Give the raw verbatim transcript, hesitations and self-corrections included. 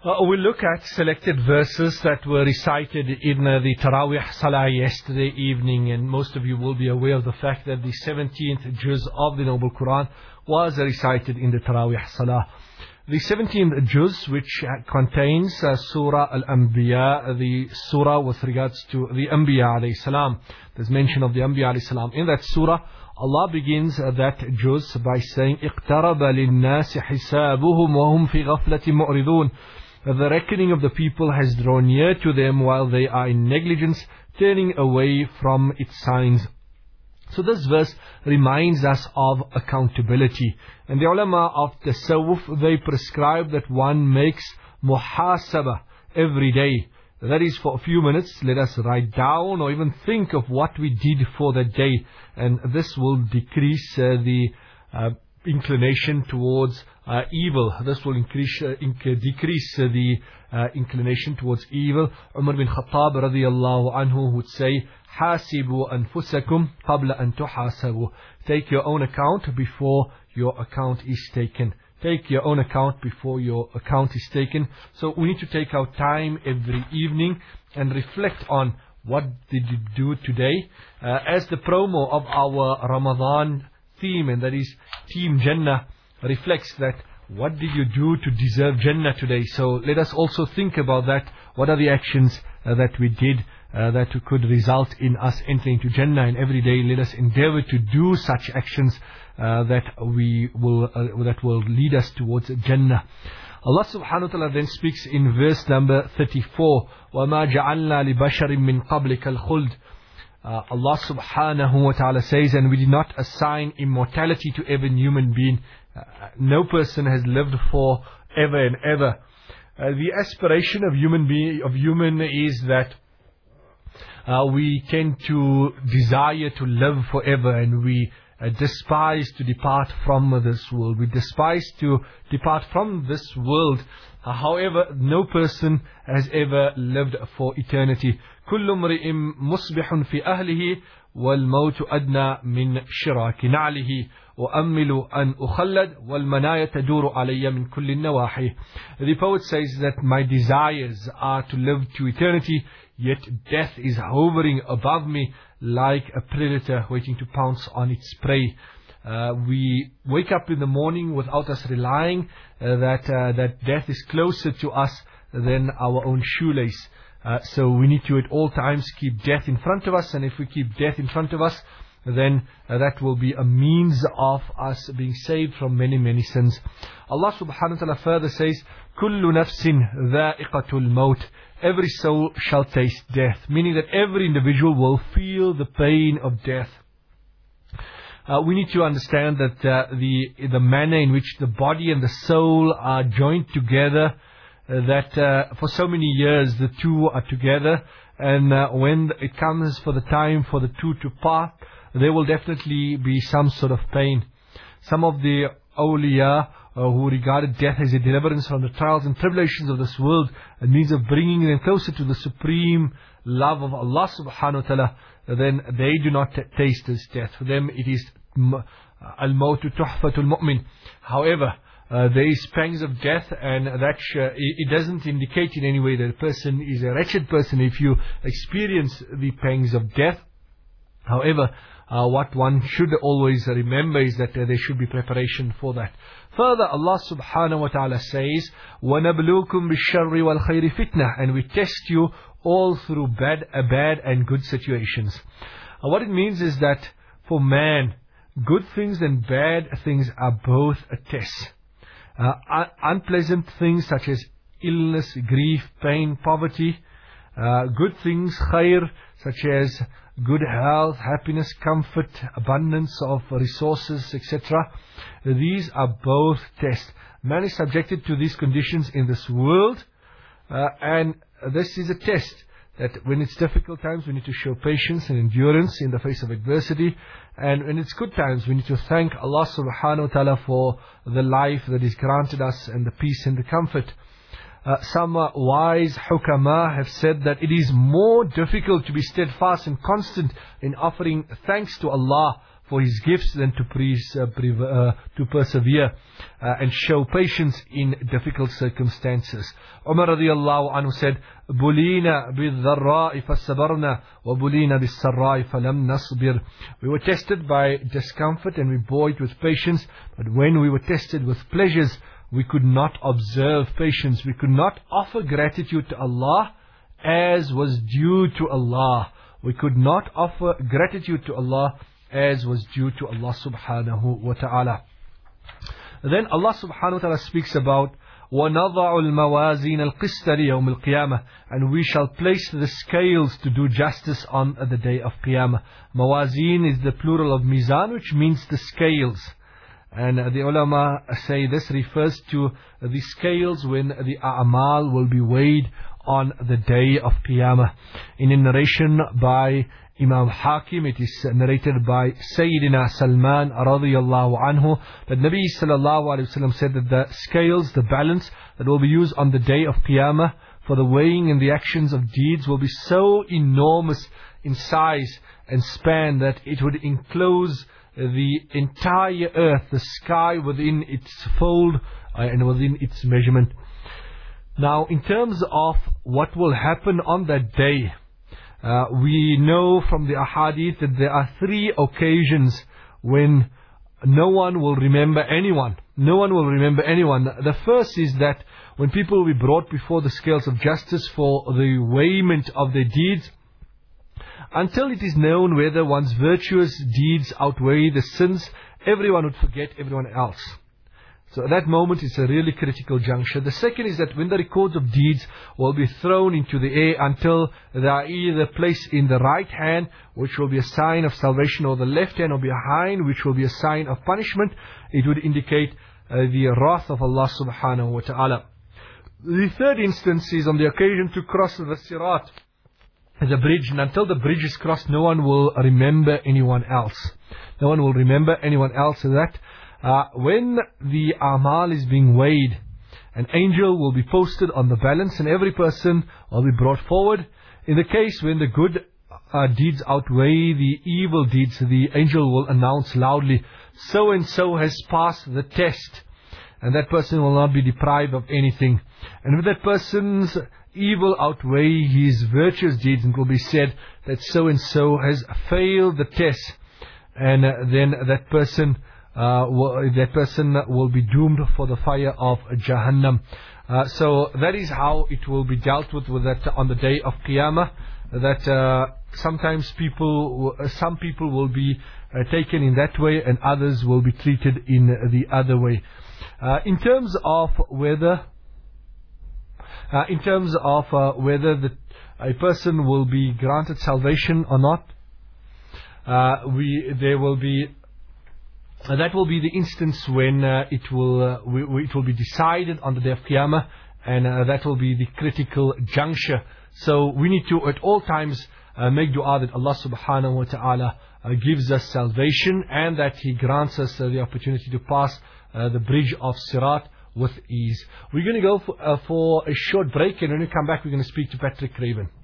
Uh, we'll look at selected verses that were recited in uh, the Taraweeh Salah yesterday evening, and most of you will be aware of the fact that the seventeenth juz of the Noble Quran was recited in the Taraweeh Salah. The seventeenth juz, which uh, contains uh, Surah Al-Anbiya, the surah with regards to the Anbiya alayhi salam. There's mention of the Anbiya alayhi salam. In that surah, Allah begins uh, that juz by saying, اقترب للناس حسابهم وهم في غفلة معرضون. The reckoning of the people has drawn near to them while they are in negligence, turning away from its signs. So this verse reminds us of accountability. And the ulama of Tasawwuf, they prescribe that one makes muhasabah every day. That is, for a few minutes, let us write down or even think of what we did for that day. And this will decrease uh, the uh, inclination towards uh, evil. This will increase, uh, inc decrease uh, the uh, inclination towards evil. Umar bin Khattab radiyallahu anhu would say, "Hasibu anfusakum qabla an tuhasabu." Take your own account before your account is taken. Take your own account before your account is taken. So we need to take our time every evening and reflect on what did you do today. Uh, as the promo of our Ramadan theme, and that is Team Jannah, reflects that what did you do to deserve Jannah today. So let us also think about that. What are the actions uh, that we did uh, that could result in us entering to Jannah? And every day let us endeavor to do such actions uh, that we will uh, that will lead us towards Jannah. Allah subhanahu wa ta'ala then speaks in verse number thirty-four, وَمَا جَعَلْنَا لِبَشَرٍ مِّن قَبْلِكَ الْخُلْدِ. Uh, Allah subhanahu wa ta'ala says, and we did not assign immortality to every human being. Uh, no person has lived for ever and ever. Uh, the aspiration of human being, of human is that uh, we tend to desire to live forever, and we uh, despise to depart from this world. We despise to depart from this world. Uh, however, no person has ever lived for eternity. كل امرئ مصبح في أهله والموت أدنى من شراك نعله وأمل أن أخلد والمنايا تدور علي من كل النواحي. The poet says that my desires are to live to eternity, yet death is hovering above me like a predator waiting to pounce on its prey. Uh, we wake up in the morning without us relying uh, that uh, that death is closer to us than our own shoelace. Uh, so we need to at all times keep death in front of us, and if we keep death in front of us, then uh, that will be a means of us being saved from many, many sins. Allah subhanahu wa ta'ala further says, كُلُّ نَفْسٍ ذَائِقَةُ الْمَوْتِ. Every soul shall taste death, meaning that every individual will feel the pain of death. Uh, we need to understand that uh, the the manner in which the body and the soul are joined together, Uh, that uh, for so many years the two are together, and uh, when it comes for the time for the two to part, there will definitely be some sort of pain. Some of the awliya uh, who regarded death as a deliverance from the trials and tribulations of this world, a means of bringing them closer to the supreme love of Allah subhanahu wa ta'ala, then they do not taste this death. For them it is al-mawtu tuhfatul mu'min. However, Uh, there is pangs of death, and that uh, it doesn't indicate in any way that a person is a wretched person if you experience the pangs of death. However, uh, what one should always remember is that uh, there should be preparation for that. Further, Allah subhanahu wa ta'ala says, وَنَبْلُوكُمْ بِالشَّرِّ وَالْخَيْرِ فِتْنَةً. And we test you all through bad, uh, bad and good situations. Uh, what it means is that for man, good things and bad things are both a test. Uh, un unpleasant things such as illness, grief, pain, poverty. Uh, good things, khair, such as good health, happiness, comfort, abundance of resources, et cetera. These are both tests. Man is subjected to these conditions in this world, uh, and this is a test. That when it's difficult times, we need to show patience and endurance in the face of adversity. And when it's good times, we need to thank Allah subhanahu wa ta'ala for the life that is granted us and the peace and the comfort. Uh, some uh, wise hukama have said that it is more difficult to be steadfast and constant in offering thanks to Allah for His gifts than to, pre uh, pre uh, to persevere uh, and show patience in difficult circumstances. Umar radiallahu anhu said, "Bulina bil-dharra'i fasabarna, wa bulina bis-sarra'i falam nasbir." We were tested by discomfort and we bore it with patience, but when we were tested with pleasures, we could not observe patience. We could not offer gratitude to Allah as was due to Allah. We could not offer gratitude to Allah as was due to Allah subhanahu wa ta'ala. Then Allah subhanahu wa ta'ala speaks about وَنَضَعُ الْمَوَازِينَ الْقِسْطَ لِيَوْمِ الْقِيَامَةِ, and we shall place the scales to do justice on the day of Qiyamah. Mawazin is the plural of mizan, which means the scales. And the ulama say this refers to the scales when the a'mal will be weighed on the day of Qiyamah. In a narration by Imam Hakim, it is narrated by Sayyidina Salman radiyallahu anhu, that Nabi sallallahu alayhi wa sallam said that the scales, the balance that will be used on the day of Qiyamah for the weighing and the actions of deeds will be so enormous in size and span that it would enclose the entire earth, the sky within its fold uh, and within its measurement. Now, in terms of what will happen on that day, uh, we know from the ahadith that there are three occasions when no one will remember anyone. No one will remember anyone. The first is that when people will be brought before the scales of justice for the weighment of their deeds, until it is known whether one's virtuous deeds outweigh the sins, everyone would forget everyone else. So at that moment it's a really critical juncture. The second is that when the records of deeds will be thrown into the air until they are either placed in the right hand, which will be a sign of salvation, or the left hand or behind, which will be a sign of punishment, it would indicate uh, the wrath of Allah subhanahu wa ta'ala. The third instance is on the occasion to cross the Sirat, the bridge, and until the bridge is crossed, no one will remember anyone else. No one will remember anyone else. So that uh, when the amal is being weighed, an angel will be posted on the balance and every person will be brought forward. In the case when the good uh, deeds outweigh the evil deeds, the angel will announce loudly, so and so has passed the test, and that person will not be deprived of anything. And with that person's evil outweigh his virtuous deeds, and it will be said that so and so has failed the test, and uh, then that person uh, will, that person will be doomed for the fire of Jahannam. Uh, so that is how it will be dealt with, with that on the day of Qiyamah. That uh, sometimes people, some people will be uh, taken in that way, and others will be treated in the other way. Uh, in terms of whether Uh, in terms of uh, whether the, a person will be granted salvation or not, uh, we there will be uh, that will be the instance when uh, it will uh, we, we, it will be decided on the day of Qiyamah, and uh, that will be the critical juncture. So we need to at all times uh, make dua that Allah subhanahu wa ta'ala uh, gives us salvation, and that He grants us uh, the opportunity to pass uh, the bridge of Sirat with ease. We're going to go for, uh, for a short break, and when we come back we're going to speak to Patrick Craven.